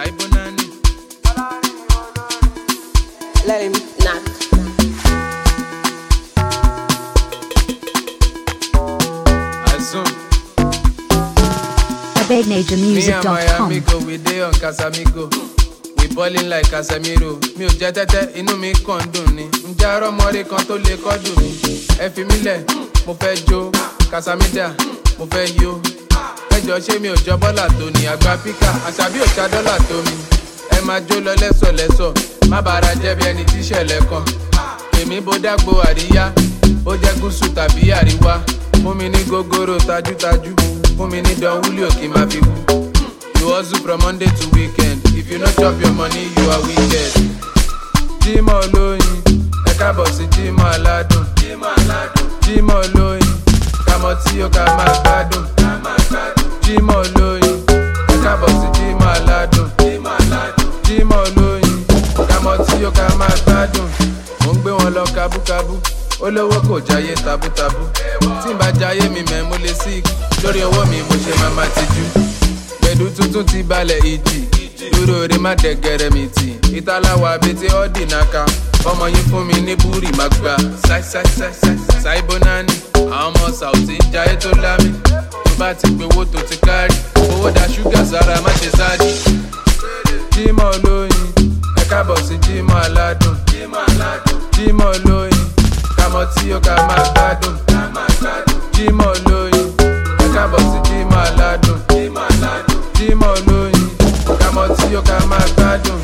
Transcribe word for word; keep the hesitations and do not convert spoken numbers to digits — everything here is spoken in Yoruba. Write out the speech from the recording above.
Saibonani. Let him knock. Azum. a big nature music dot com. Me and my amigo, we dey on Casamigo. We ballin' like Casemiro. Mi ò jẹ tẹ́tẹ́, inú mi kàn dùn ni. Ǹjẹ́ arọ́ mọ́rí kan tó lè kọ́dùn mi? Ẹ fi mí lẹ̀, mo fẹ́ jó. Casamida, mo fẹ́ yó. Ẹjọ́ ṣé mi ò jọ bọ́là tó ni? Àgbà píkà, àṣàbí ò ṣá dọ́là tó mi. Ẹ máa jó lọ lẹ́sọ̀lẹ́sọ̀. Má bàrà jẹ́ bí ẹni tíṣẹ̀lẹ̀ kan. Èmi bó dàgbò àríyá. Ó jẹ́ gúúsù tàbí àríwá. Fún mi ní gógóró tajútajú. Fún mi ní Don Julio kí n máa fi wú. You hustle from Monday to weekend. If you no chop your money, you are wicked. Jímọ̀ olóyin, ẹ káàbọ̀ sí Jímọ̀ aládùn. Jímọ̀ olóyin, kàmọ́ tí ó ká máa gbádùn. Jímọ̀ olóyin, ẹ káàbọ̀ sí Jímọ̀ aládùn. Jímọ̀ olóyin, kàmọ́ tí ó ká máa gbádùn. Mo ń gbé wọn lọ kábúkábú. Olówó kò jáyé tabútabú. Tí n bá jáyé mi mẹ́ mo lè sí lórí ọwọ́ mi mo ṣe máa máa tijú. Pẹ̀lú tuntun ti balẹ̀ ìjì. Dúró rè má dẹ̀gẹ̀rẹ̀ mi tì. Ìtàláwà àbètè ọ́dì náka. Ọmọ yín fún mi ní búrì má gbà. Saibonani. Àwọn ọmọ Sàùtì ń jayé tó lámì. Tó bá ti pé owó tó ti kárì. Owó da ṣúgà sára má ṣe sáàdì. Jímọ̀ olóyin. Ẹ káàbọ̀ sí Jímọ̀ aládùn. Jímọ̀ olóyin. Kàmọ́ tí ó ká máa gbádùn. Jímọ̀ olóyin. Ẹ káàbọ̀ sí Jímọ̀ aládùn. Jímọ̀ olóyin. Kàmọ́ tí ó ká máa gbádùn.